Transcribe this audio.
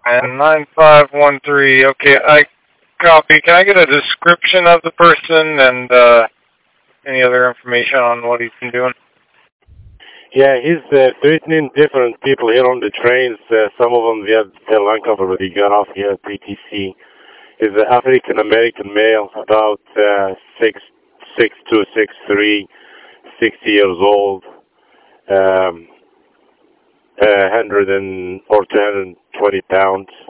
And 9513. Okay, I copy. Can I get a description of the person and any other information on what he's been doing? Yeah, he's threatening different people here on the trains. Some of them they'll uncover when he got off here at PTC. He's an African American male, about 6'2", 6'3", 60 years old, 100 or 220 pounds.